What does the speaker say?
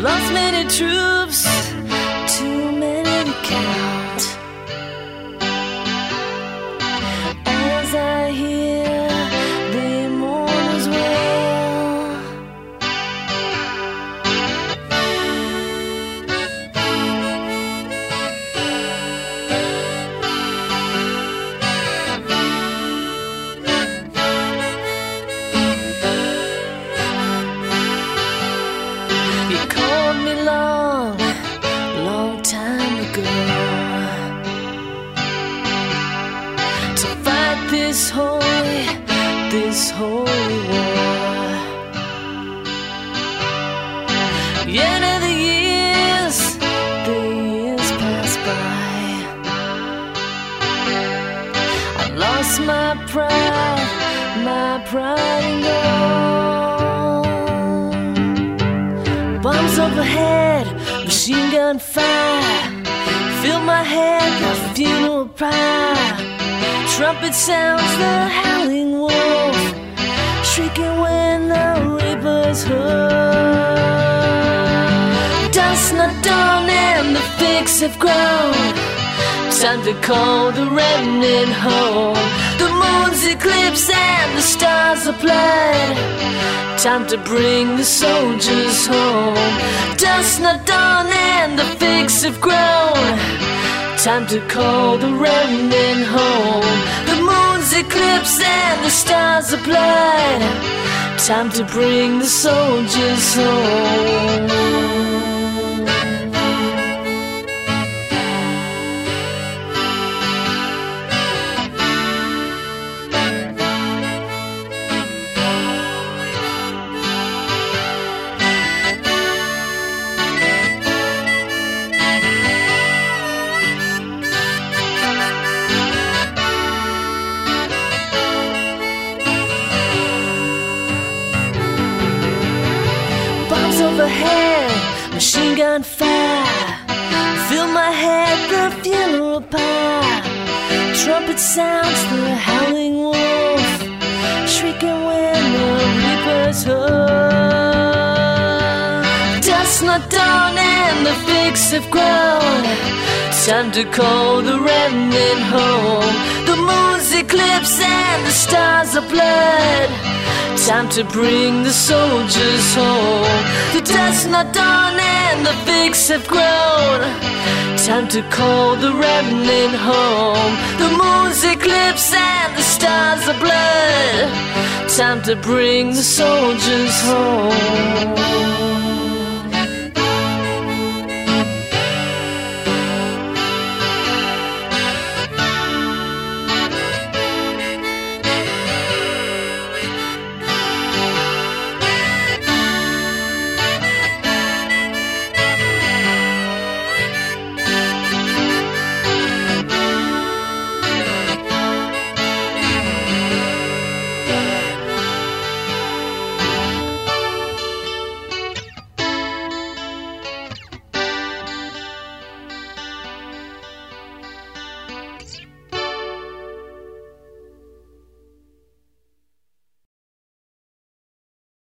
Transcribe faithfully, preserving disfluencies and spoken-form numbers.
lost many troops, too many to count. As I hear they mourn as well, you called me long, long time ago to fight this holy, this holy war. Yet of the years, the years pass by. I lost my pride, my pride and gone. Bombs overhead, machine gun fire, fill my head with funeral pyre. Trumpet sounds the howling wolf, shrieking when the reapers heard. Dust not dawn and the figs have grown, time to call the remnant home. The moon's eclipse and the stars are blood, time to bring the soldiers home. Dust not dawn and the figs have grown, time to call the remnant home. The moon's eclipse and the stars are blood, time to bring the soldiers home. Overhead, machine gun fire, fill my head the funeral pyre. Trumpet sounds the howling wolf, shrieking when the reapers heard. Dust not dawn and the figs have grown, time to call the remnant home. The moon's eclipse and the stars are blood, time to bring the soldiers home. The dust not dawn and the figs have grown, time to call the remnant home. The moon's eclipse and the stars are blood, time to bring the soldiers home.